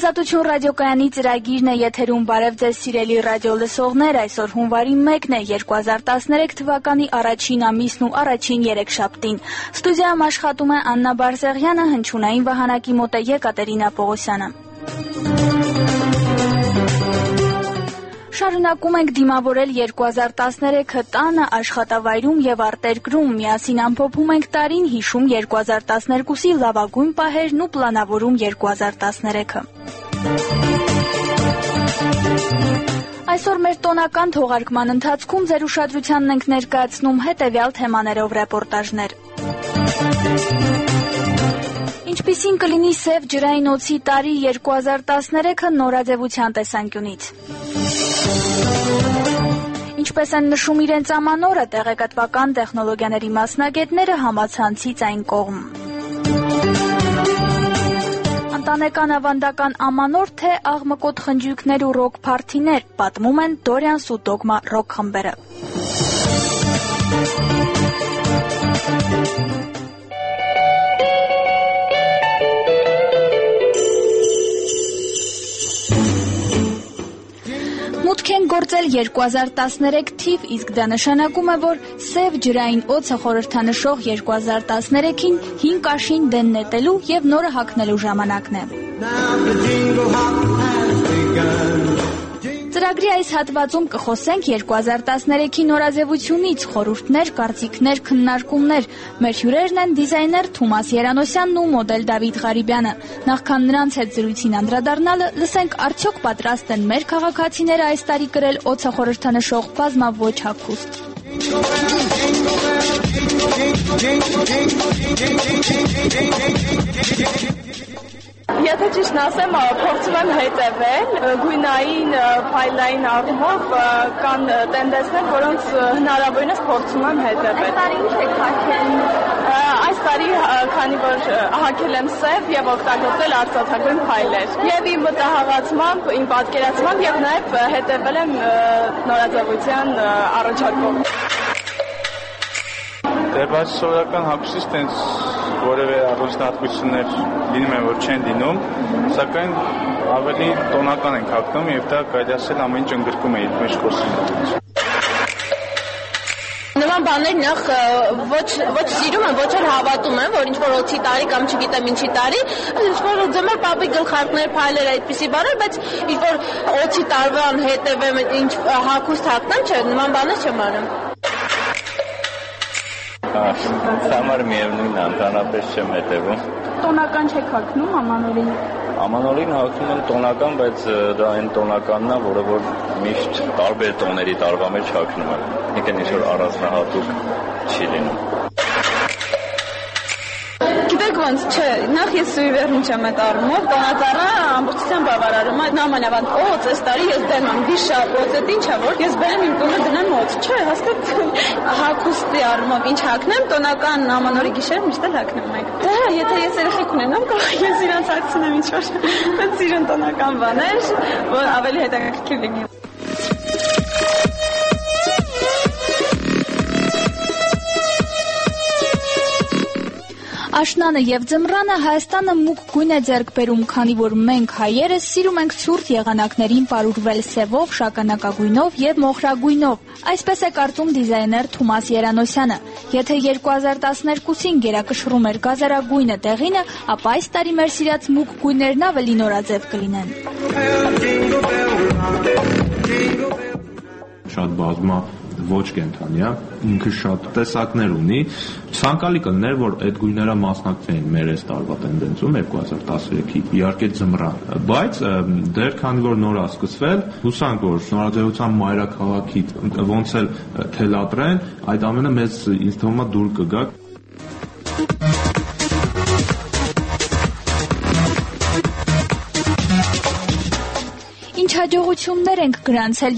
Ազատություն ռադիոկայանի ծրագիրն է եթերում։ Բարև ձեզ սիրելի ռադիո լսողներ, այսօր հունվարի 1-ն է 2013 թվականի առաջին ամիսն ու առաջին երեքշաբթին։ Ստուդիայում աշխատում է Աննա Բարսեղյանը, հնչյունային վահանակի մոտ է Եկատերինա Պողոսյանը։ Շարունակում ենք դիմավորել 2013-ը տանը, աշխատավայրում եւ արտերկրում, միասին ամփոփում ենք տարին, հիշում 2012-ի լավագույն պահերն ու պլանավորում 2013-ը։ Այսօր մեր տոնական թողարկման ընթացքում ձեր ուշադրությանն ենք ներկայացնում հետևյալ թեմաներով ռեպորտաժներ։ Ինչպիսին կլինի սև ջրային օձի տարի 2013-ը նորաձևության տեսանկյունից։ Ինչպես են նշում իրենց ամանորը տեղեկատվական տեխնոլոգիաների մասնագետները համացանցից այն կողմ։ Ընտանեկան ավանդական ամանոր թե աղմկոտ խնջույքներ ու ռոք փարթիներ, պատմում են Դորյանս ու Դոգմա ռոք խմբերը։ Մուտք են գործել 2013 թիվ, իսկ դա նշանակում է, որ սև ջրային օձը խորհրդանշող 2013-ին հին կաշին դեն նետելու և նորը հագնելու ժամանակն է։ Ծրագրի այս հատվածում կխոսենք 2013-ի նորաձևությունից, խորհուրդներ, կարծիքներ, քննարկումներ։ Մեր հյուրերն են դիզայներ Թումաս Երանոսյանն ու մոդել Դավիթ Ղարիբյանը։ Նախքան նրանց հետ զրույցին անդրադառնալը, լսենք արդյոք պատրաստ են մեր քաղաքացիները այս տարի կրել օձը խորհրդանշող բազմաոճ հագուստ։ Եթե ճիշտն ասեմ, փորձում եմ հետևել գույնային, ֆայլային առումով կան տենդենսներ, որոնց հնարավորինս փորձում եմ հետևել։ Այս տարի ինչ եք հագել։ Այս տարի, քանի որ հագել եմ սև եւ օգտագործել արծաթագույն ֆայլեր։ Եվ իմ մտահղացմամբ, իմ պատկերացմամբ եւ նաեւ հետևել եմ նորաձևության առաջարկով։ Դե բայց սովորական հագուստից տենց որևէ առանձնահատկություններ լինում են, որ չեն լինում, սակայն ավելի տոնական ենք հագնում եւ դա կարելի ասել ամեն ինչ ընդգրկում է իր մեջ խոսում։ Նման բաներ նախ ոչ սիրում եմ, ոչ էլ հավատում եմ, որ ինչ-որ օձի տարի կամ չգիտեմ ինչի տարի, ինչ-որ ձմեռ պապի գլխարկներ, փայլեր այդպիսի բաներ, բայց ինչ-որ օձի տարվան հետևեմ, ինչ հագուստ հագնեմ, չէ, նման բաներ չեմ անում։ Համար միևնույն անտանապես չեմ հետևում։ Տոնական չեք հագնում ամանորին։ Ամանորին հագնում եմ տոնական, բայց դա այն տոնականն է, որը որ միշտ տարբեր տոների տարվա մեջ հագնում եմ։ Ինքն ինչ-որ առանձնահատուկ չի լինում։ Գիտեք ոնց, չէ, նախ ես սույվերն չեմ այդ առումով, տոնածառը ամբողջությամբ բավարարում է, նամանավանդ օձ, այս տարի ես դեմ եմ վիշապ օձ, այդ ինչ է, որ ես բերեմ իմ տունը դնեմ օձ, չէ, հաստատ հագուստի առումով ինչ հագնեմ, տոնական ամանորի գիշեր միշտ էլ հագնում եք։ Դե, եթե ես երեխեք ունենամ, կարող ես իրանց հագցնեմ ինչ-որ, այդ սիրուն տոնական բաներ, որ ավելի հետաքրքիր լինի։ Աշնանը եւ ձմռանը Հայաստանը մուգ գույն է ձեռք բերում, քանի որ մենք հայերը սիրում ենք ցուրտ եղանակներին պարուրվել սևով, շագանակագույնով եւ մոխրագույնով։ Այսպես է կարծում դիզայներ Թումաս Երանոսյանը։ Եթե 2012-ին գերակշռում էր գազարագույնը տեղինը, ապա այս տարի մեր սիրած մուգ գույներն ավելի նորաձև կլինեն։ Շատ բազմա ոչ կենթանի է, ինքը շատ տեսակներ ունի, ցանկալի կլներ, որ այդ գույները մասնակցեին մեր այս տարվա տենդենսում 2013-ի, իհարկե ձմռան, բայց դեռ քանի որ նոր է սկսվել, հուսանք, որ նորաձևության մայրաքաղաքից ոնց էլ թելադրեն, այդ ամենը մեզ ինձ թվում է դուր կգա։ Ինչ հաջողություններ ենք գրանցել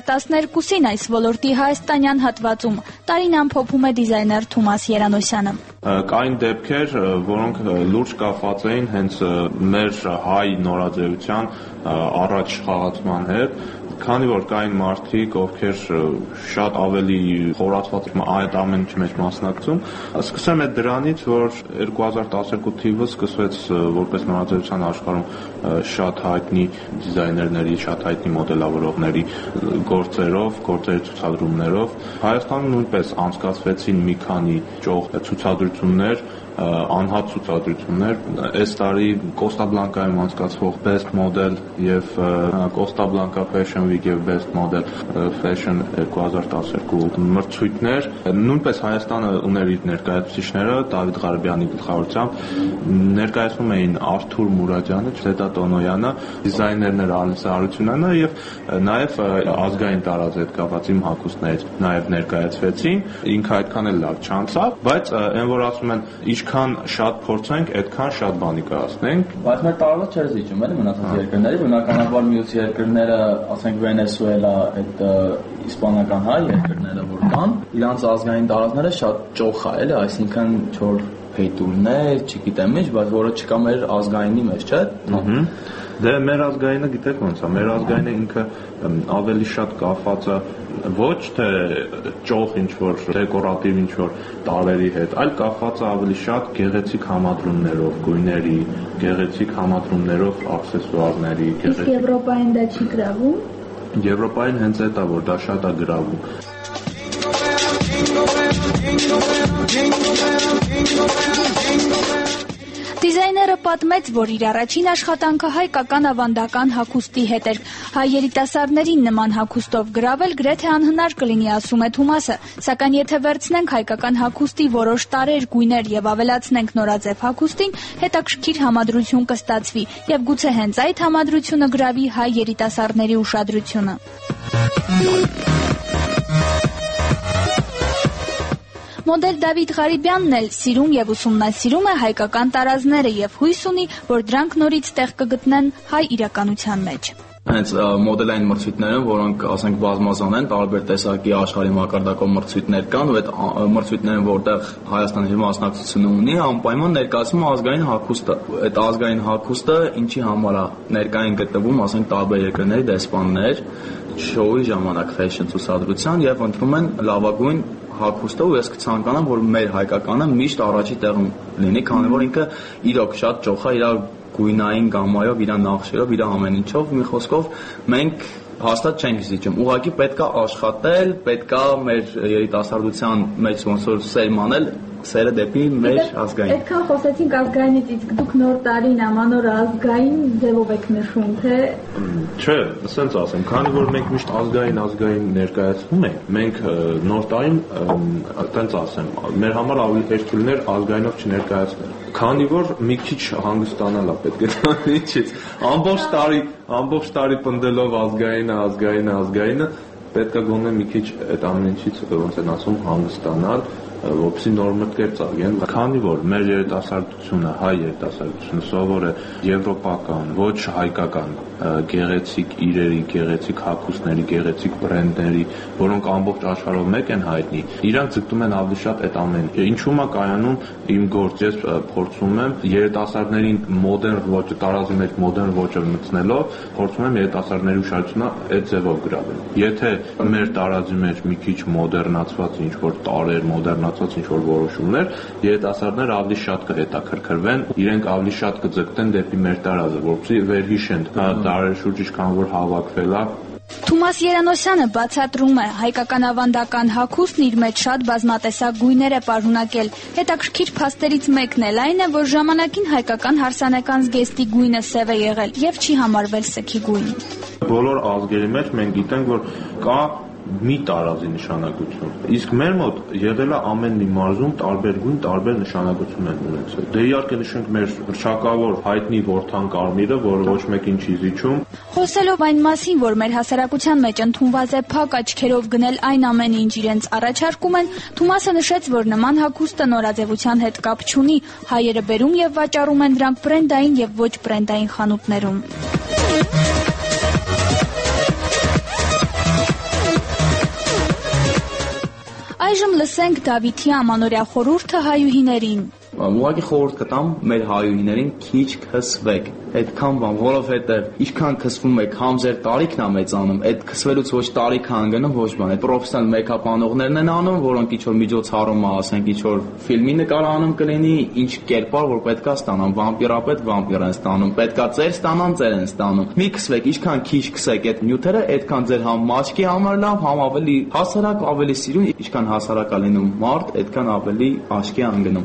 2012-ին այս ոլորտի հայաստանյան հատվածում, տարին ամփոփում է դիզայներ Թումաս Երանոսյանը։ Կային դեպքեր, որոնք լուրջ կապված էին հենց մեր հայ նորաձևության առաջ խաղացման հետ, քանի որ կային մարդիկ, ովքեր շատ ավելի խորացված այդ ամենի մեջ մասնակցում, սկսեմ այդ դրանից, որ 2012 թիվը սկսվեց որպես նորաձևության աշխարհում շատ հայտնի դիզայներների, շատ հայտնի մոդելավորողների գործերի ցուցադրումներով։ Հայաստանում նույնպես անցկացվեցին մի քանի ճոխ ցուցադրություններ, անհատ ցուցադրություններ։ Այս տարի Costa Blanca-ում անցկացվող Best Model եւ Costa Blanca Fashion Week եւ Best Model Fashion 2012 մրցույթներ։ Նույնպես Հայաստանը ուներ իր ներկայացուցիչները Դավիթ Ղարաբյանի գլխավորությամբ, ներկայացնում էին Արթուր Մուրադյանը, Չլետա Տոնոյանը, դիզայներները Ալիսա Արությունյանը եւ նաեւ ազգային տարած հետ կապված իմ հագուստներից նաեւ ներկայացվեցին։ Ինքը այդքան էլ լավ չանցավ, բայց այն որ ասում են ինչքան շատ փորձենք, այդքան շատ բանի կհասնենք։ Բայց մեր տարվա չէր զիջում էլի մնացած երկրների, բնականաբար մյուս երկրները, ասենք Վենեսուելա, այդ իսպանական հայ երկրները որ կան, իրանց ազգային տարածները շատ ճոխ է, էլի, այսինքն չոր փեյտուրներ, չգիտեմ ինչ, բայց որը չկա մեր ազգայինի մեջ, չէ՞։ Դե մեր ազգայինը գիտեք ոնց է, մեր ազգայինը ինքը ավելի շատ կապված է ոչ թե ճոխ ինչ-որ դեկորատիվ ինչ-որ տարերի հետ, այլ կապված է ավելի շատ գեղեցիկ համադրումներով, գույների, գեղեցիկ համադրումներով աքսեսուարների, Իսկ Եվրոպային դա չի գրավում։ Եվրոպային հենց այդ է, որ դա շատ է գրավում։ Դիզայները պատմեց, որ իր առաջին աշխատանքը հայկական ավանդական հագուստի հետ էր։ Հայ երիտասարդներին նման հագուստով գրավել գրեթե անհնար կլինի, ասում է Թումասը, սակայն եթե վերցնենք հայկական հագուստի որոշ տարեր, գույներ եւ ավելացնենք նորաձև հագուստին, հետաքրքիր համադրություն կստացվի եւ գուցե հենց այդ համադրությունը գրավի հայ երիտասարդների ուշադրությունը։ Մոդել Դավիթ Ղարաբյանն էլ սիրում եւ ուսումնասիրում է հայկական տարազները եւ հույս ունի, որ դրանք նորից տեղ կգտնեն հայ իրականության մեջ։ Հենց մոդելային մրցույթներում, որոնք ասենք բազմազան են, տարբեր տեսակի աշխարհի մակարդակով մրցույթներ կան, ու այդ մրցույթներում, որտեղ Հայաստանը մասնակցություն ունի, անպայման ներկայացում ազգային հագուստը։ Այդ ազգային հագուստը ինչի համար է ներկային գտնվում, ասենք տարբեր երկրների դեսպաններ շոուի ժամանակ ֆեշն ցուցադրության եւ ընտրում են լավագույն հագուստը, ու ես կցանկանամ, որ մեր հայկականը միշտ առաջի տեղում լինի, քանի որ ինքը իրոք շատ ճոխ է, իր գույնային գամայով, իր նախշերով, իր ամեն ինչով, մի խոսքով մենք հաստատ չենք զիջում։ Ուղղակի պետքա աշխատել, պետքա մեր երիտասարդության մեջ ոնց որ սերմանել սերը դեպի մեր ազգային։ Այդքան խոսեցինք ազգայինից, իսկ դուք նոր տարին ամանորը ազգային ձևով եք նշում, թե Չէ, ասենց ասեմ, քանի որ մենք միշտ ազգային ներկայացնում ենք, մենք նոր տարին, այդպես ասեմ, մեր համար ավելի հեշտ լիներ ազգայինով չներկայացնել։ Քանի որ մի քիչ հանգստանալ է պետք է տանի ինչից։ Ամբողջ տարի պնդելով ազգայինը, պետք է գոնե մի քիչ այդ ամեն ինչից ոնց են ասում հանգստանալ, որպեսզի նոր մտքեր ծագեն, քանի որ մեր երիտասարդությունը, հայ երիտասարդությունը սովոր է եվրոպական, ոչ հայկական գեղեցիկ իրերի, գեղեցիկ հագուստների, գեղեցիկ բրենդների, որոնք ամբողջ աշխարհով մեկ են հայտնի, իրանք ձգտում են ավելի շատ այդ ամենը։ Ինչու՞մ է կայանում իմ գործ, ես փորձում եմ երիտասարդներին մոդեռն ոճը, տարածի մեջ մոդեռն ոճը մտցնելով, փորձում եմ երիտասարդների ուշադրությունը այդ ձևով գրավել։ Եթե մեր տարածի մեջ մի քիչ մոդեռնացված ինչ-որ տարեր, մոդեռնացված ինչ-որ որոշումներ, երիտասարդները ավելի շատ կհետաքրքրվեն, իրենք ավելի շատ կձգտեն դեպի մեր տարածը, որպեսզի վերհիշեն տարերի շուրջ ինչքան որ հավաքվել է։ Թումաս Երանոսյանը բացատրում է, հայկական ավանդական հագուստն իր մեջ շատ բազմատեսակ գույներ է պարունակել։ Հետաքրքիր փաստերից մեկն էլ այն է, որ ժամանակին հայկական հարսանեկան զգեստի գույնը սև է եղել եւ չի համարվել սգի գույն։ Բոլոր ազգերի մեջ մենք գիտենք, որ կա մի տարազի նշանակություն։ Իսկ մեր մոտ եղել է ամեն մի մարզում տարբեր գույն, տարբեր նշանակություն են ունեցել։ Դե իհարկե նշենք մեր հռչակավոր հայտնի որդան կարմիրը, որը ոչ մեկին չի զիջում։ Խոսելով այն մասին, որ մեր հասարակության մեջ ընդունված է փակ աչքերով գնել այն ամենը, ինչ իրենց առաջարկում են, Թումասը նշեց, որ նման հագուստը նորաձևության հետ կապ չունի, հայերը բերում եւ վաճառում են դրանք բրենդային եւ ոչ բրենդային խանութներում։ Այժմ լսենք Դավիթի ամանորյա խորհուրդը հայուհիներին։ Ուղղակի խորհուրդ կտամ մեր հայուհիներին քիչ քսվեք։ Այդքան բան, որովհետև ինչքան քսվում եք, համ ձեր տարիքն է մեծանում, այդ քսվելուց ոչ տարիք անգնում, ոչ բան։ Այդ պրոֆեսիոնալ մեյքափ անողներն են անում, որոնք ինչ որ միջոցառում է, ասենք ինչ որ ֆիլմի նկարահանում կլինի, ինչ կերպար որ պետքա ստանան, վամպիրապետ վամպիր են ստանում, պետքա ծեր ստանան, ծեր են ստանում։ Մի քսվեք, ինչքան քիչ քսեք այդ նյութերը, այդքան ձեր համ մաչքի համար լավ, համ ավելի հասարակ, ավելի սիրուն, ինչքան հասարակ է լինում մարդ, այդքան ավելի աչքի է ընկնում։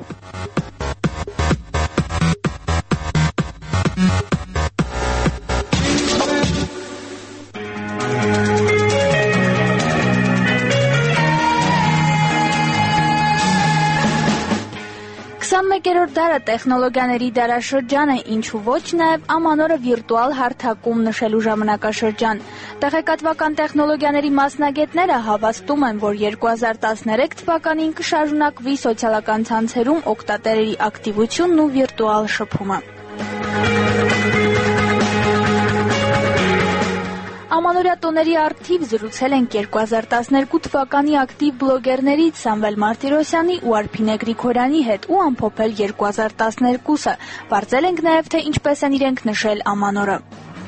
Մեկերորդ դարը տեխնոլոգիաների դարաշրջան է, ինչու ոչ նաև ամանորը վիրտուալ հարթակում նշելու ժամանակաշրջան։ Տեղեկատվական տեխնոլոգիաների մասնագետները հավաստում են, որ 2013 թվականին կշարունակվի սոցիալական ցանցերում օգտատերերի ակտիվությունն ու վիրտուալ շփումը։ Ամանորյա տոների առթիվ զրուցել ենք 2012 թվականի ակտիվ բլոգերներից Սամվել Մարտիրոսյանի ու Արփինե Գրիգորյանի հետ ու ամփոփել 2012-ը։ Բարձել ենք նաև, թե ինչպես են իրենք նշել ամանորը։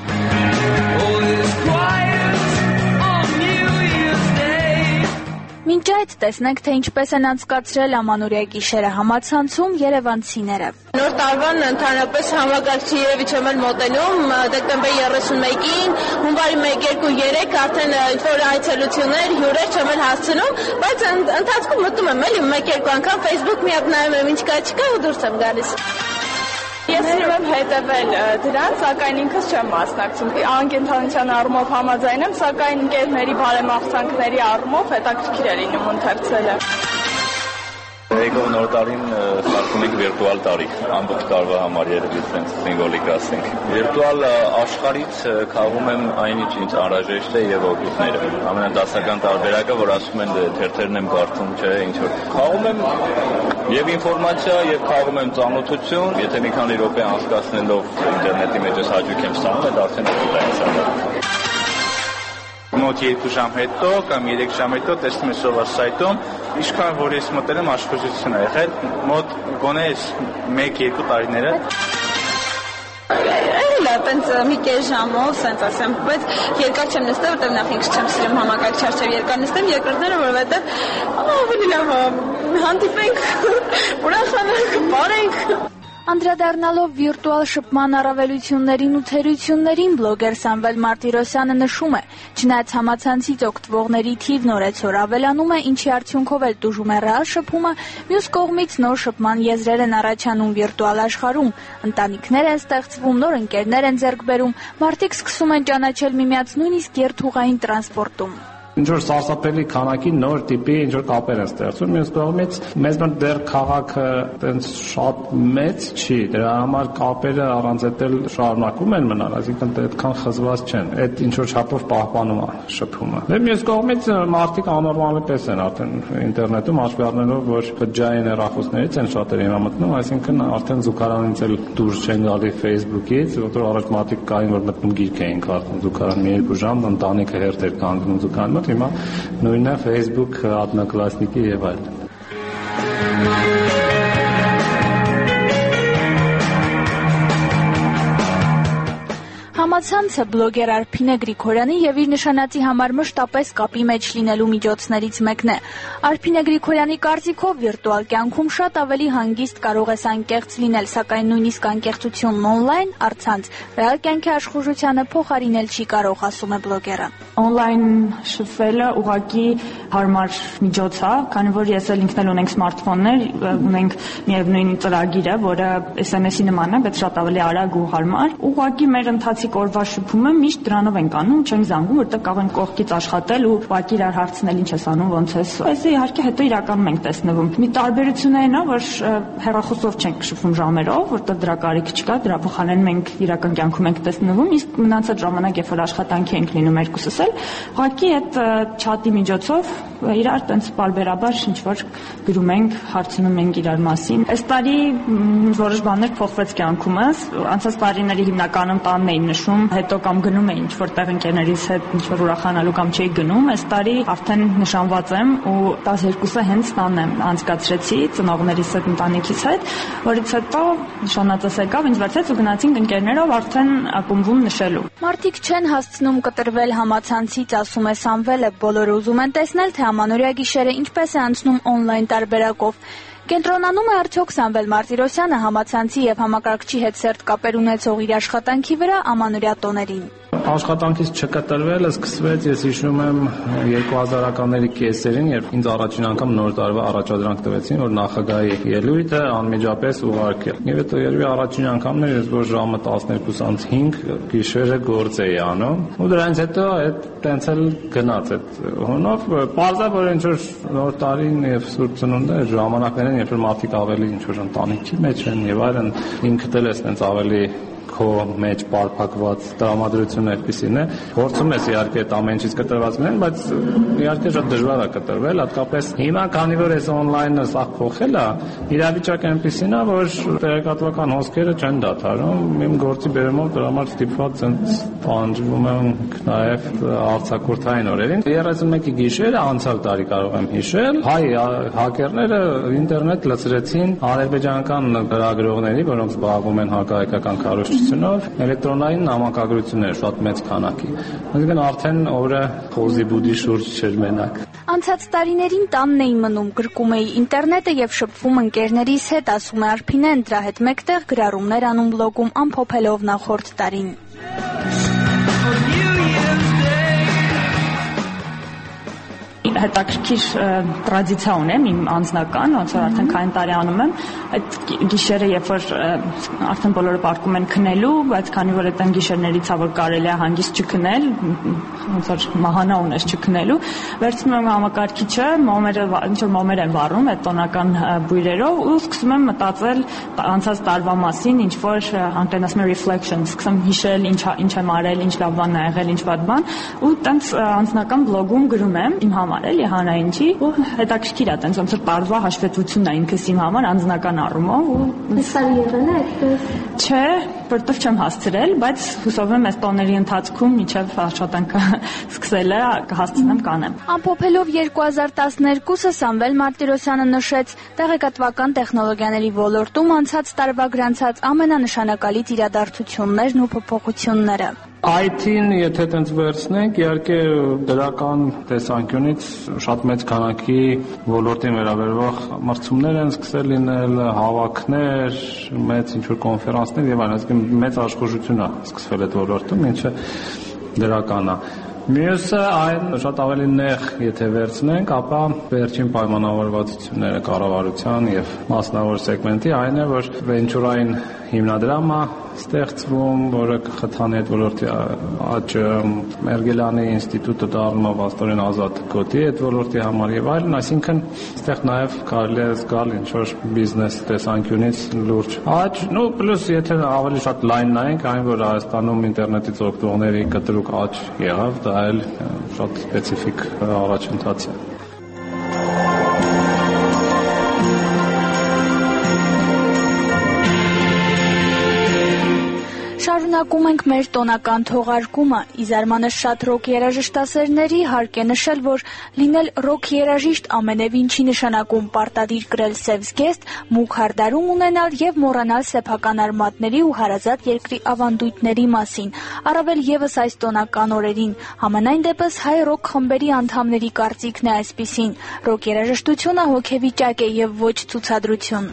Մինչ այդ տեսնենք, թե ինչպես են անցկացրել ամանորյա գիշերը համացանցում երևանցիները։ Նոր տարվան ընդհանրապես համագարկչի երևի չեմ էլ մոտենում, դեկտեմբերի 31-ին, հունվարի 1-2-3 արդեն ինչ-որ այցելություններ, հյուրեր չեմ էլ հասցնում, բայց ընթացքում մտնում եմ էլի 1-2 անգամ Facebook մի հատ նայում եմ ինչ կա չկա ու դուրս եմ գալիս։ Ես սիրում եմ հետևել դրան, սակայն ինքս չեմ մասնակցում։ Անկենդանության առումով համաձայն եմ, սակայն ընկերների բարեմաղթանքների առումով հետաքրքիր է լինում ընթերցելը։ Եկող նոր տարին սարքում ենք վիրտուալ տարի, ամբողջ տարվա համար երևի սենց սիմվոլիկ ասենք։ Վիրտուալ աշխարհից քաղում եմ այնինչ ինձ անհրաժեշտ է եւ օգուտները։ Ամենադասական տարբերակը, որ ասում են թերթերն եմ կարդում, չէ, ինչ որ քաղում եմ եւ ինֆորմացիա եւ քաղում եմ ծանոթություն, եթե մի քանի րոպե անցկացնելով ինտերնետի մեջ ես հաճույք եմ ստանում, այդ արդեն օգուտ է ինձ։ Մոտ 2 ժամ հետո կամ 3 ժամ հետո տեսնում ես սովոր սայթում, ինչքան որ ես մտել եմ աշխուժություն է եղել, մոտ գոնե 1-2 տարիները։ Էլի այտենց մի կես ժամով, սենց ասեմ, բայց երկար չեմ նստել, որտեղ նախ ինքս չեմ սիրում համակարգ չարչև երկար նստեմ, երկրորդները, որովհետև ավելի լավ հանդիպենք, ուրախանանք, բարենք։ Անդրադառնալով վիրտուալ շփման առավելություններին ու թերություններին, բլոգեր Սամվել Մարտիրոսյանը նշում է, չնայած համացանցից օգտվողների թիվն օրեցօր ավելանում է, ինչի արդյունքով էլ տուժում է ռեալ շփումը, մյուս կողմից նոր շփման եզրեր են առաջանում վիրտուալ աշխարհում, ընտանիքներ են ստեղծվում, նոր ընկերներ են ձեռք բերում, մարդիկ սկսում են ճանաչել միմյանց նույնիսկ երթուղային տրանսպորտում։ Ինչ-որ սարսափելի քանակի նոր տիպի ինչ-որ կապեր են ստեղծում, մյուս կողմից մեզ մոտ դեռ քաղաքը այտենց շատ մեծ չի, դրա համար կապերը առանց էտել շարունակում են մնալ, այսինքն այդքան խզված չեն, այդ ինչ-որ չափով պահպանում է շփումը։ Դե մյուս կողմից մարդիկ անորմալի պես են արդեն ինտերնետում հաշվի առնելով, որ բջջային հեռախոսներից են շատերը մտնում, այսինքն արդեն զուգարանից էլ դուրս չեն գալի Facebook-ից, որտեղ առաջ մարդիկ կային, որ մտնում գիրք էին կարդում, զուգարան մի 2 ժամ ընտանիքը հերթ էր կանգնում զուգարանում, հիմա նույնն է Facebook, одноклассники եւ այլն։ Համացանցը բլոգեր Արփինե Գրիգորյանի եւ իր նշանածի համար մշտապես կապի մեջ լինելու միջոցներից մեկն է։ Արփինե Գրիգորյանի կարծիքով վիրտուալ կյանքում շատ ավելի հանգիստ կարող ես անկեղծ լինել, սակայն նույնիսկ անկեղծությունն օնլայն առցանց ռեալ կյանքի աշխուժությանը փոխարինել չի կարող, ասում է բլոգերը։ Օնլայն շփվելը ուղղակի հարմար միջոց է, քանի որ ես էլ ինքն էլ ունենք սմարթֆոններ, ունենք միևնույն ծրագիրը, որը SMS-ի նման է, բայց շատ ավելի արագ ու հարմար։ Ուղղակի մեր ընթացիկ օրվա շփումը միշտ դրանով ենք անում, չենք զանգում, որտեղ կարող ենք կողքից աշխատել ու ուղղակի իրար հարցնել ինչ ես անում, ոնց ես։ Այս իհարկե հետո իրականում ենք տեսնվում։ Մի տարբերությունը այն է, որ հեռախոսով չենք շփվում ժամերով, որտեղ դրա կարիք չկա, դրա փոխարեն մենք իրական կյանքում ենք տեսնվում, իսկ մնացած ժամանակ, երբ որ աշխատանքի ենք լինում երկուսս էլ, ուղղակի այդ չաթի միջոցով իրար տենց պարբերաբար ինչ որ գրում ենք, հարցնում ենք իրար մասին։ Այս տարի որոշ բաներ փոխվեց կյանքումս, անցած տարիների հիմնականում տանն էին նշում, տարիներում հետո կամ գնում էի ինչ-որտեղ ընկերներիս հետ ինչ-որ ուրախանալու կամ չէի գնում, այս տարի արդեն նշանված եմ ու 12-ը հենց տանն եմ անցկացրեցի ծնողներիս հետ, ընտանիքիս հետ, որից հետո նշանածս եկավ, ինձ վերցրեց ու գնացինք ընկերներով արդեն ակումբում նշելու։ Մարդիկ չեն հասցնում կտրվել համացանցից, ասում է Սամվելը, բոլորը ուզում են տեսնել, թե ամանորյա գիշերը ինչպես է անցնում օնլայն տարբերակով։ Կենտրոնանում է արդյոք Սամվել Մարտիրոսյանը համացանցի եւ համակարգչի հետ սերտ կապեր ունեցող իր աշխատանքի վրա ամանորյա տոներին։ Աշխատանքից չկտրվելը սկսվեց, ես հիշում եմ 2000-ականների կեսերին, երբ ինձ առաջին անգամ նոր տարվա առաջադրանք տվեցին, որ նախագահի ելույթը անմիջապես ուղարկել։ Եվ հետո երևի առաջին անգամն էր, որ ժամը 12:05 գիշերը գործ էի անում, ու դրանից հետո այդ տենց էլ գնաց այդ հոնով, բարձր որ ինչ որ նոր տարին եւ Սուրբ Ծնունդը ժամանակներն, երբ որ մարդիկ ավելի ինչ որ ընտանիքի մեջ են եւ այլն, ինքդ էլ ես տենց ավելի քո մեջ պարփակված տրամադրությունը այդպեսին է, փորձում ես իհարկե այդ ամեն ինչից կտրված մնալ, բայց իհարկե շատ դժվար է կտրվել, հատկապես հիմա, քանի որ այս օնլայնը սա փոխել է, իրավիճակը այնպեսին է, որ տեղեկատվական հոսքերը չեն դադարում, իմ գործի բերումով դրա համար ստիպված են տանջվում ենք նաև արձակուրդային օրերին։ 31-ի գիշերը անցյալ տարի կարող եմ հիշել, հայ հակերները ինտերնետ լցրեցին ադրբեջանական լրագրողների, որոնք զբաղվում են հակահայկական քարոզչությունով, էլեկտրոնային նամակագրություններ շատ մեծ քանակի։ Այսինքն արդեն օրը խոզի բուդի շուրջ չէր մենակ։ Անցած տարիներին տանն էի մնում, գրկում էի ինտերնետը եւ շփվում ընկերներիս հետ, ասում է Արփինեն, դրա հետ մեկտեղ գրառումներ անում բլոգում, ամփոփելով նախորդ տարին։ Հետաքրքիր տրադիցիա ունեմ իմ անձնական, ոնց որ արդեն քանի տարի անում եմ, այդ գիշերը, երբ որ արդեն բոլորը պարկում են քնելու, բայց քանի որ այդ գիշերների ցավը կարելի է հանգիստ չքնել, ոնց որ մահանա ունես չքնելու, վերցնում եմ համակարգիչը, ինչ որ մոմեր եմ վառում այդ տոնական բույրերով ու սկսում եմ մտածել անցած տարվա մասին, ինչ որ անգլերեն ասում են reflection, սկսում հիշել ինչ եմ արել, ինչ լավ բան ա եղել, ինչ վատ բան, ու տենց անձնական բլոգում գրում եմ իմ համար էլի հանրայինի ու հետաքրքիր է տենց ոնց որ տարվա հաշվետվությունն է ինքս իմ համար անձնական առումով ու Սա եղել է այդպես։ Չէ, որտեղ չեմ հասցրել, բայց հուսով եմ այս տոների ընթացքում մինչև աշխատանքը սկսելը կհասցնեմ կանեմ։ Ամփոփելով 2012-ը Սամվել Մարտիրոսյանը նշեց, տեղեկատվական տեխնոլոգիաների ոլորտում անցած տարվա գրանցած ամենանշանակալից իրադարձություններն ու փոփոխությունները։ IT-ն, եթե տենց վերցնենք, իհարկե դրական տեսանկյունից շատ մեծ քանակի ոլորտին վերաբերող մրցումներ են սկսել լինել, հավաքներ, մեծ ինչ-որ կոնֆերանսներ եւ այլն, այսինքն մեծ աշխուժություն է սկսվել այդ ոլորտում, ինչը դրական է։ Մյուսը այն շատ ավելի նեղ, եթե վերցնենք, ապա վերջին պայմանավորվածությունները կառավարության եւ մասնավոր սեգմենտի այն է, որ վենչուրային հիմնադրամ է ստեղծվում, որը կխթանի այդ ոլորտի աճը, Մերգելյանի ինստիտուտը դառնում է վաստորեն ազատ գոտի այդ ոլորտի համար եւ այլն, այսինքն այստեղ նաեւ կարելի է զգալ ինչ որ բիզնես տեսանկյունից լուրջ աճ, նո պլյուս եթե ավելի շատ լայն նայենք, այն որ Հայաստանում ինտերնետից օգտվողների կտրուկ աճ եղավ, դա այլ շատ սպეციფიկ առաջընթաց է։ Շարունակում ենք մեր տոնական թողարկումը։ Ի զարմանս շատ ռոք երաժշտասերների հարկ է նշել, որ լինել ռոք երաժիշտ ամենևին չի նշանակում պարտադիր կրել սև զգեստ, մուգ հարդարում ունենալ եւ մոռանալ սեփական արմատների ու հարազատ երկրի ավանդույթների մասին, առավել եւս այս տոնական օրերին։ Համենայն դեպս հայ ռոք խմբերի անդամների կարծիքն է այսպիսին. ռոք երաժշտությունը հոգեվիճակ է եւ ոչ ցուցադրություն։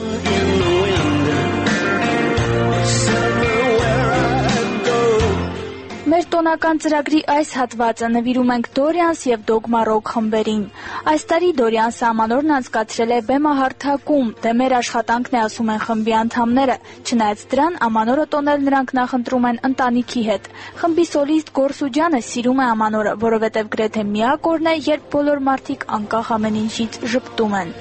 Մեր տոնական ծրագրի այս հատվածը նվիրում ենք Դորյանս եւ Դոգմա ռոք խմբերին։ Այս տարի Դորյանսը ամանորն անցկացրել է բեմահարթակում, դե մեր աշխատանքն է, ասում են խմբի անդամները։ Չնայած դրան, ամանորը տոնել նրանք նախընտրում են ընտանիքի հետ։ Խմբի սոլիստ Գորսուջյանը սիրում է ամանորը, որովհետեւ գրեթե միակ օրն է, երբ բոլոր մարդիկ անկախ ամեն ինչից ժպտում են։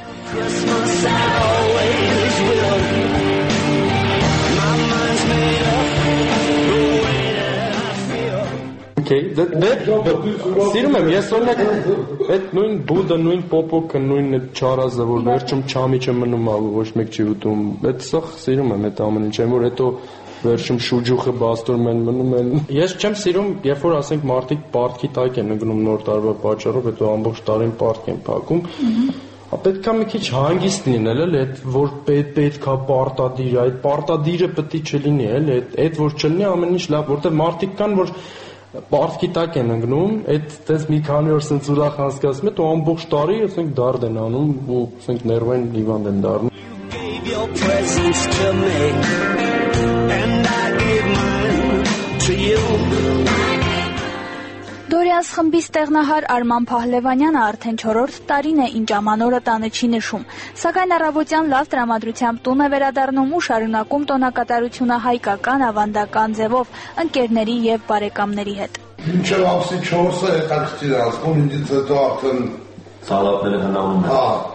Սիրում եմ, ես օրինակ այդ նույն բուդը, նույն պոպոկը, նույն այդ չարազը, որ վերջում չամիչը մնում է, ոչ մեկ չի ուտում, այդ սա սիրում եմ այդ ամեն ինչ, որ հետո վերջում շուջուխը բաստորում են մնում են։ Ես չեմ սիրում, երբ որ ասենք մարդիկ պարտքի տակ են ընկնում նոր տարվա պատճառով, հետո ամբողջ տարին պարտք են փակում։ Պետք է մի քիչ հանգիստ լինել, էլի, այդ որ պետք է պարտադիր, այդ պարտադիրը պետք է չլինի, էլի, այդ որ չլինի ամեն ինչ լավ, որտեղ մարդիկ կան, որ պարտքի տակ են ընկնում, այդ տես մի քանի օր սենց ուրախ անցկացնում են, ու ամբողջ տարի ասենք դարդ են անում ու ասենք ներվային հիվանդ են դառնում։ Your presence to me and I gave mine to you. Դորյանս խմբի ստեղնահար Արման Փահլևանյանը արդեն 4-րդ տարին է, ինչ ամանորը տանը չի նշում, սակայն առավոտյան լավ տրամադրությամբ տուն է վերադառնում ու շարունակում տոնակատարությունը հայկական ավանդական ձևով ընկերների եւ բարեկամների հետ։ Մինչև ամսի 4-ը հետաքրքիր է ասում, ինձ հետո արդեն սալատները հնանում են։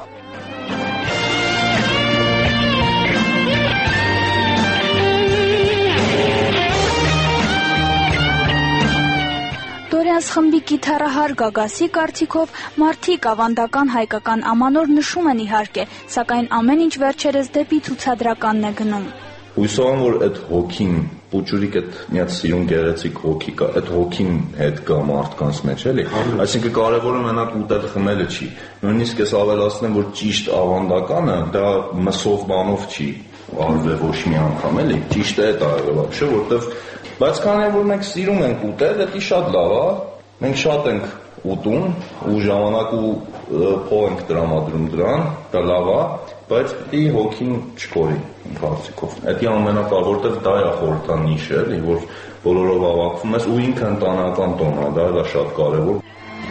Դորյանս խմբի գիթառահար Գագասի կարծիքով մարդիկ ավանդական հայկական ամանոր նշում են իհարկե, սակայն ամեն ինչ վերջերս դեպի ցուցադրականն է գնում։ Հույսով եմ, որ այդ հոգին, պուճուրիկ այդ միած սիրուն գեղեցիկ հոգի կա, այդ հոգին հետ կա մարդկանց մեջ, էլի։ Այսինքն կարևորը մենակ ուտել խմելը չի։ Նույնիսկ ես ավելացնեմ, որ ճիշտ ավանդականը դա մսով բանով չի արվել ոչ մի անգամ, էլի։ Ճիշտ է դա вообще, որտեվ բայց քանի որ մենք սիրում ենք ուտել, դա շատ լավ է։ Մենք շատ ենք ուտում ու ժամանակ ու փող ենք տրամադրում դրան, դա լավ է, բայց պիտի հոգին չկորի կարծիքով։ Դա ամենակարևորը, որտեղ դա է խորհրդանիշը, էլի, որ բոլորով հավաքվում ես ու ինքը ընտանեկան տոն է, դա շատ կարևոր։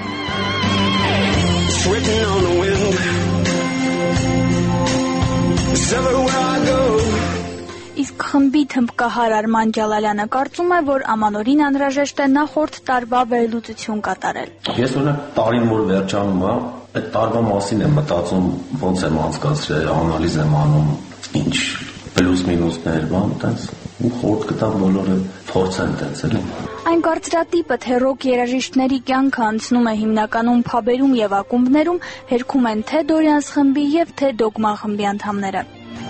Իսկ խմբի թմբկահար Արման Ջալալյանը կարծում է, որ ամանորին անհրաժեշտ է նախորդ տարվա վերլուծություն կատարել։ Ես օրինակ տարին որ վերջանում է, այդ տարվա մասին եմ մտածում, ոնց եմ անցկացրել, անալիզ եմ անում, ինչ պլյուս մինուսներ, բան տենց ու խորտ կտամ բոլորը փորձեն տենց էլի։ Այն կարծրատիպը, թե ռոք երաժիշտների կյանքը անցնում է հիմնականում փաբերում եւ ակումբներում, հերքում են թե Դորյանս խմբի եւ թե Դոգմա խմբի անդամները։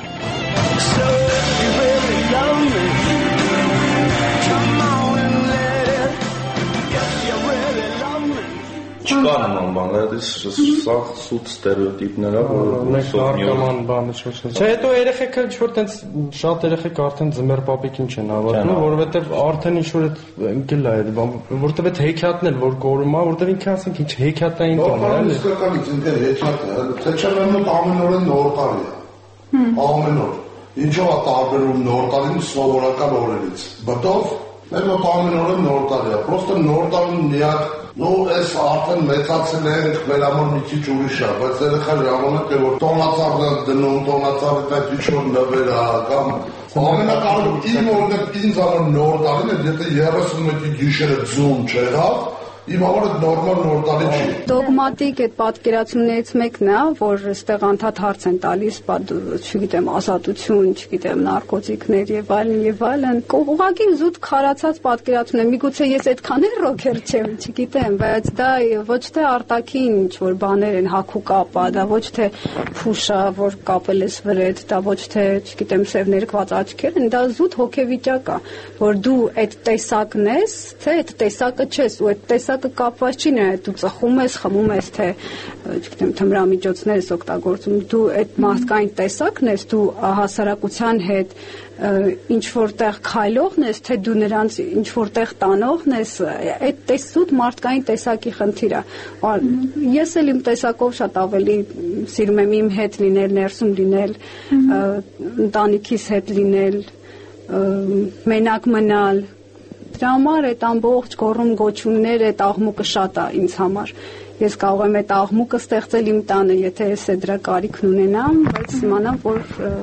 Չկա նման բան, սա սուտ ստերեոտիպներ է, որ նարկոման բանը չոչնես։ Չէ, հետո երեխեքը ինչ-որ տենց շատ երեխեք արդեն ձմեռ պապիկին չեն հավատում, որովհետև արդեն ինչ-որ ընկել է այդ բան, որովհետև այդ հեքիաթն էլ որ կորում է, որովհետև ինքը ասենք ինչ հեքիաթային տոն է, էլի։ Իսկականից ինքը հեքիաթ է, թե չէ մենակ ամեն օր նոր տարի է։ Ամեն օր։ Ինչով է տարբերում նոր տարին սովորական օրերից։ Բտով մեր մոտ ամեն օր նոր տարի է։ Պրոստը նոր տարին միակ նո էս արդեն մեծացել ենք, մեր համար մի քիչ ուրիշ է, բայց երեխա ժամանակ է որ տոնածառն է դնում, տոնածառի տակ ինչ-որ նվեր է կամ ամենակարևորը իմ օրինակ ինձ համար նոր տարին է, եթե 31-ի գիշերը ձուն չեղավ, իմ համար այդ նորմալ նոր տարի չի։ Դոգմատիկ այդ պատկերացումներից մեկն է, որ այստեղ անդադ հարց են տալիս, չգիտեմ, ազատություն, չգիտեմ, նարկոտիկներ եւ այլն եւ այլն։ Ուղղակի զուտ քարացած պատկերացումն է։ Միգուցե ես այդքան էլ ռոքեր չեմ, չգիտեմ, բայց դա ոչ թե արտաքին ինչ-որ բաներ են հակու կապա, դա ոչ թե փուշա, որ կապել ես վրեդ, դա ոչ թե, չգիտեմ, սև ներկված աչքեր են, դա զուտ հոգեվիճակ է, որ դու այդ տեսակն ես, թե այդ տեսակը չես, ու այդ տեսակը կապված չի նրա, դու ծխում ես, խմում ես, թե, չգիտեմ, թմրամիջոցներ ես օգտագործում, դու այդ մարդկային տեսակն ես, դու հասարակության հետ ինչ որտեղ քայլողն ես, թե դու նրանց ինչ որտեղ տանողն ես, այդ տեսուտ մարդկային տեսակի խնդիր է։ Ես էլ իմ տեսակով շատ ավելի սիրում եմ իմ հետ լինել, ներսում լինել, ընտանիքիս հետ լինել, մենակ մնալ։ Դրա համար այդ ամբողջ գոռում գոչումներ, այդ աղմուկը շատ է ինձ համար։ Ես կարող եմ այդ աղմուկը ստեղծել իմ տանը, եթե ես դրա կարիքն ունենամ, բայց իմանամ, որ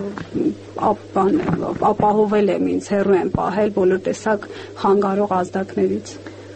ապահովել եմ ինձ, հեռու եմ պահել բոլոր տեսակ խանգարող ազդակներից։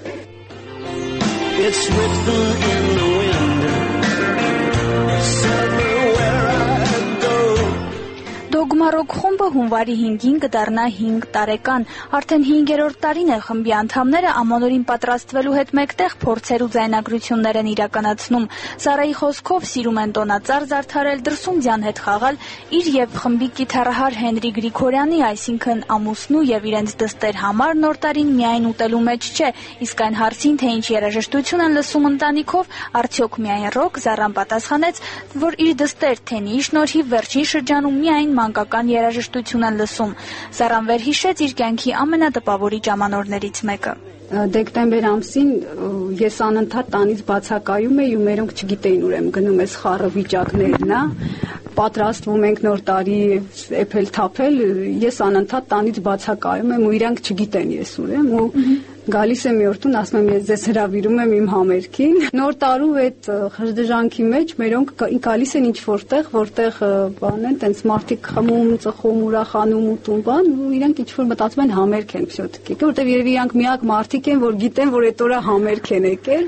It's written in the wind. Everywhere I go. Դրամառոք խումբը հունվարի 5-ին կդառնա 5 տարեկան։ Արդեն 5-րդ տարին է խմբի անդամները ամանորին պատրաստվելու հետ մեկտեղ փորձեր ու ձայնագրություններ են իրականացնում։ Սարայի խոսքով սիրում են տոնածառ զարդարել, դրսումձյան հետ խաղալ, իր եւ խմբի կիթառահար Հենրի Գրիգորյանի, այսինքն ամուսնու եւ իրենց դստեր համար նոր տարին միայն ուտելու մեջ չէ, իսկ այն հարցին, թե ինչ երաժշտություն են լսում ընտանիքով, արդյոք միայն ռոք, Զարան պատասխանեց, որ իր դստեր Թենիի շնորհիվ վերջին շրջանում միայն մանկական երաժշտություն են լսում։ Զարան վերհիշեց իր կյանքի ամենատպավորիչ ամանորներից մեկը։ Դեկտեմբեր ամսին ես անընդհատ տանից բացակայում էի ու մերոնք չգիտեին ուրեմն գնում ես խառը վիճակներն է, պատրաստվում ենք նոր տարի էփել թափել, ես անընդհատ տանից բացակայում եմ ու իրանք չգիտեն ես ուրեմն ու գալիս եմ մի օրտուն ասում եմ ես ձեզ հրավիրում եմ իմ համերգին նոր տարու այդ խժդժանքի մեջ մերոնք գալիս են ինչ որտեղ բան են տենց մարդիկ խմում ծխում ուրախանում ուտում բան ու իրանք ինչ որ մտածում են համերգ են всё-таки որտեղ երևի իրանք միակ մարդիկ են որ գիտեն որ այդ օրը համերգ են եկել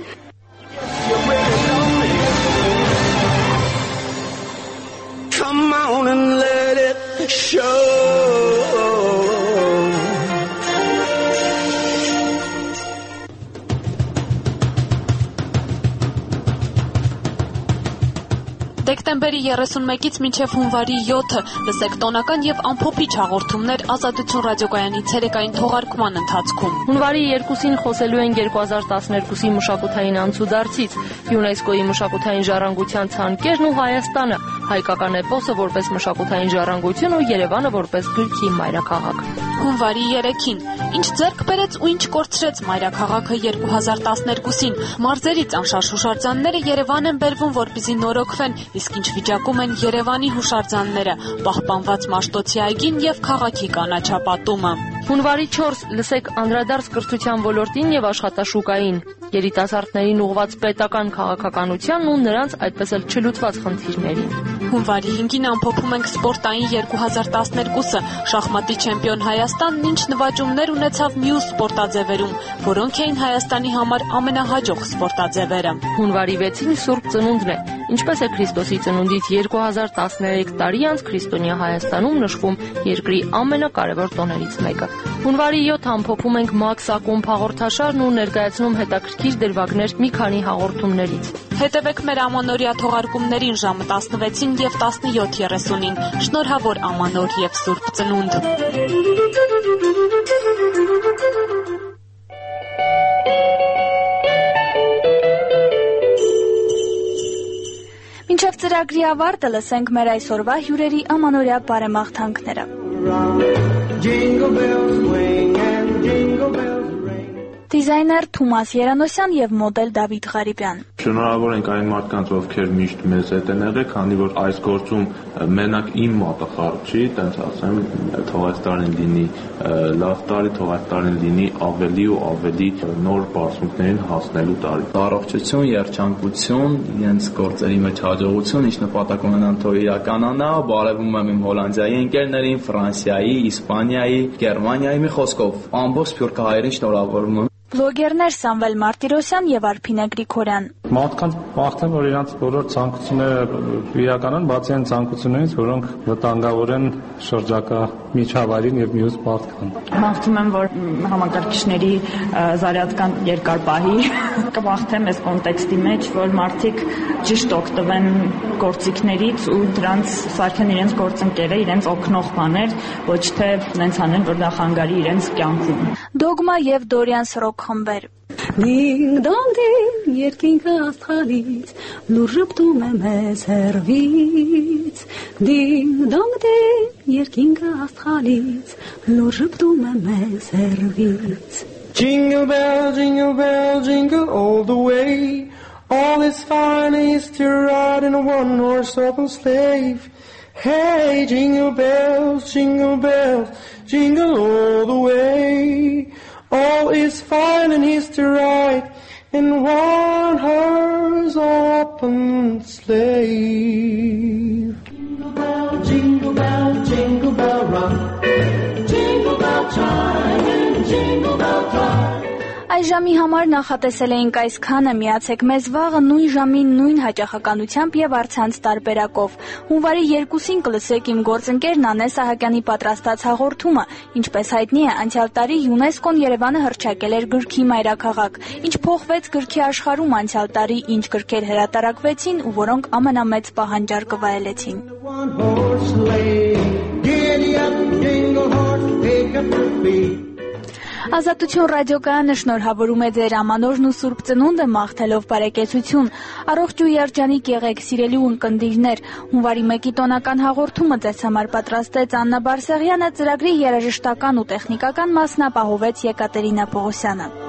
Come on and let it show Դեկտեմբերի 31-ից մինչև հունվարի 7-ը լսեք տոնական եւ ամփոփիչ հաղորդումներ Ազատություն ռադիոկայանի ցերեկային թողարկման ընթացքում։ Հունվարի 2-ին խոսելու են 2012-ի մշակութային անցուդարձից, ՅՈՒՆԵՍԿՕ-ի մշակութային ժառանգության ցանկերն ու Հայաստանը, հայկական էպոսը որպես մշակութային ժառանգություն ու Երևանը որպես գրքի մայրաքաղաք։ Հունվարի 3-ին ինչ ձեռք բերեց ու ինչ կորցրեց մայրաքաղաքը 2012-ին։ Մարզերից անշարժ հուշարձանները Երևան են բերվում, որպեսզի նորոգվեն, իսկ ինչ վիճակում են Երևանի հուշարձանները, պահպանված Մաշտոցի այգին եւ քաղաքի կանաչապատումը։ Հունվարի 4 լսեք անդրադարձ կրթության ոլորտին եւ աշխատաշուկային, երիտասարդներին ուղղված պետական քաղաքականությանն ու նրանց այդպես էլ չլուծված խնդիրներին։ Հունվարի 5-ին ամփոփում ենք սպորտային 2012-ը, շախմատի չեմպիոն Հայաստանն ինչ նվաճումներ ունեցավ մյուս սպորտաձևերում, որոնք էին Հայաստանի համար ամենահաջող սպորտաձևերը։ Հունվարի 6-ին Սուրբ Ծնունդն է, ինչպես է Քրիստոսի ծնունդից 2013 տարի անց քրիստոնյա Հայաստանում նշվում երկրի ամենակարևոր տոներից մեկը։ Հունվարի 7 ամփոփում ենք Մաքս Ակումբ հաղորդաշարն ու ներկայացնում հետաքրքիր դրվագներ մի քանի հաղորդումներից։ Հետևեք մեր ամանորյա թողարկումներին ժամը 16-ին եւ 17:30-ին։ Շնորհավոր ամանոր եւ Սուրբ Ծնունդ։ Մինչև ծրագրի ավարտը լսենք մեր այսօրվա հյուրերի ամանորյա բարեմաղթանքները։ Դիզայներ Թումաս Երանոսյան եւ մոդել Դավիթ Ղարիբյան։ Շնորհավոր ենք այն մարդկանց, ովքեր միշտ մեզ հետ են եղել, քանի որ այս գործում մենակ իմ մատախառ չի, տենց ասեմ, թող այս տարին լինի լավ տարի, թող այս տարին լինի ավելի ու ավելի նոր բարձունքներին հասնելու տարի։ Առողջություն, երջանկություն, իրենց գործերի մեջ հաջողություն, ինչ նպատակ ունենան թող իրականանա, բարևում եմ իմ Հոլանդիայի ընկերներին, Ֆրանսիայի, Իսպանիայի, Գերմանիայի, մի խոսքով ամբողջ սփյուռքահայերին շնորհավորում եմ։ Վլոգերներ Սամվել Մարտիրոսյան եւ Արփինե Գրիգորյան։ Մարդկանց մաղթեմ, որ իրանց բոլոր ցանկությունները իրականան, բացի այն ցանկություններից, որոնք վտանգավոր են շրջակա միջավայրին եւ մյուս մարդկան։ Մաղթում եմ, որ համակարգիչների զարյատկան երկար պահի, կմաղթեմ այս կոնտեքստի մեջ, որ մարդիկ ճիշտ օգտվեն գործիքներից ու դրանց սարքեն իրենց գործընկերը, իրենց օգնող բաներ, ոչ թե նենց անեն, որ դա խանգարի իրենց կյանքում։ Դոգմա եւ Դորյան Սրոկ խմբեր։ Դինգ-դոնգ երկինքը աստղալից լուր ժպտում է մեզ հեռվից Դինգ-դոնգ երկինքը astղալից լուր ժպտում է մեզ հեռվից Jingle bell, jingle all the way All is fine is to ride in a one-horse open sleigh Hey, jingle bells, jingle all the way All is fine and he's to ride in one horse open sleigh. Jingle bell rock. Jingle bell chime and jingle bell cry. Այս ժամի համար նախատեսել էինք այսքանը, միացեք մեզ վաղը նույն ժամին նույն հաճախականությամբ եւ առցանց տարբերակով։ Հունվարի 2-ին կլսեք իմ գործընկեր Նանե Սահակյանի պատրաստած հաղորդումը։ Ինչպես հայտնի է, անցյալ տարի ՅՈՒՆԵՍԿՕ-ն Երևանը հռչակել էր գրքի մայրաքաղաք։ Ինչ փոխվեց գրքի աշխարհում անցյալ տարի, ինչ գրքեր հրատարակվեցին ու որոնք ամենամեծ պահանջարկը վայելեցին։ Ազատություն ռադիոկայանը շնորհավորում է ձեր ամանորն ու Սուրբ Ծնունդը մաղթելով բարեկեցություն։ Առողջ ու երջանիկ եղեք, սիրելի ունկնդիրներ։ Հունվարի 1-ի տոնական հաղորդումը ձեզ համար պատրաստեց Աննա Բարսեղյանը, ծրագրի երաժշտական ու տեխնիկական մասն ապահովեց Եկատերինա Պողոսյանը։